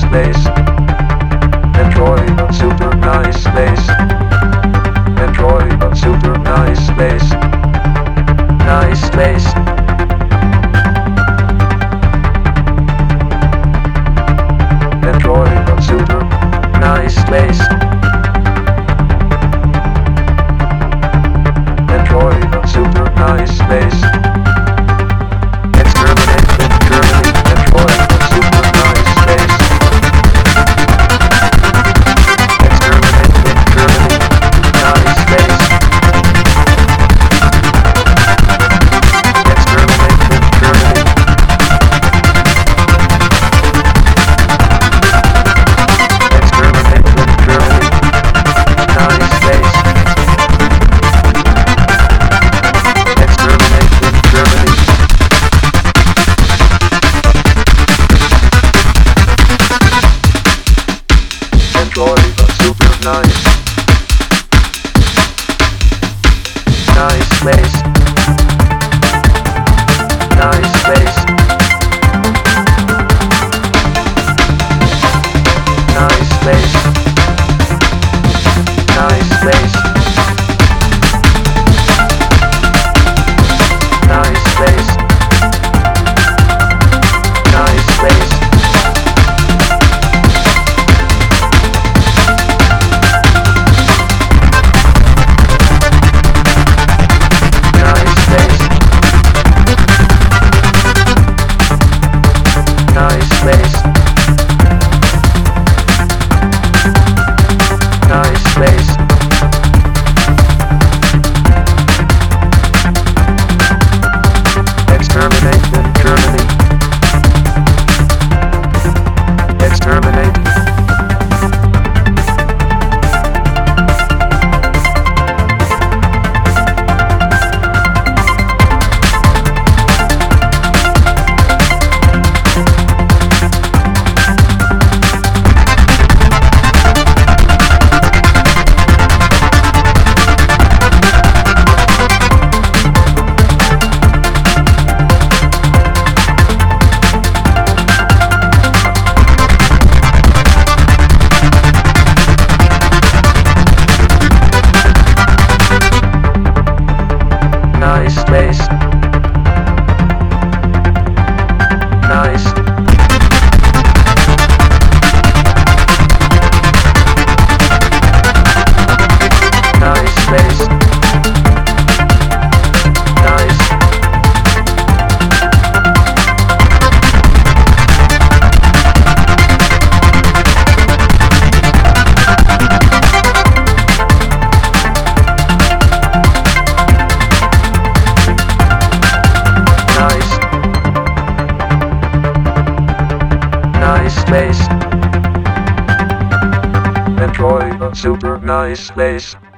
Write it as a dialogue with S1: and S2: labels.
S1: space. Android on super nice space. Android on super nice space. Nice space. Android on super nice space. Android on super nice space. Exterminate in Germany. Android on super nice space. Exterminate in Germany. Nice space. Exterminate in Germany. Exterminate in Germany. Nice space. Exterminate in Germany. Android on super nice. Nice space. Nice space. Nice space. Nice space. Nice space. Nice space. Nice space. Nice space. Nice space. Exterminate in Germany. Exterminate. Nice space. Nice. Nice space. Nice. Nice. Nice space. Android on super nice space.